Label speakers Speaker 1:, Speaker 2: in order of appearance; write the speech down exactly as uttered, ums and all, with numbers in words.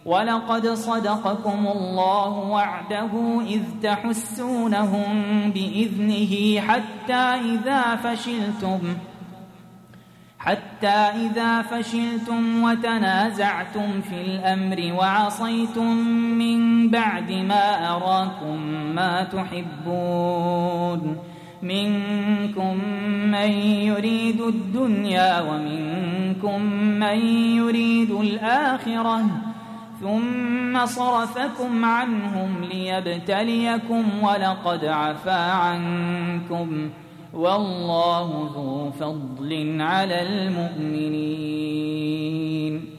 Speaker 1: ولقد صدقكم الله وعده إذ تحسونهم بإذنه حتى إذا فشلتم حتى إذا فشلتم وتنازعتم في الأمر وعصيتم من بعد ما أراكم ما تحبون منكم من يريد الدنيا ومنكم من يريد الآخرة ثم صرفكم عنهم ليبتليكم ولقد عفا عنكم والله ذو فضل على المؤمنين.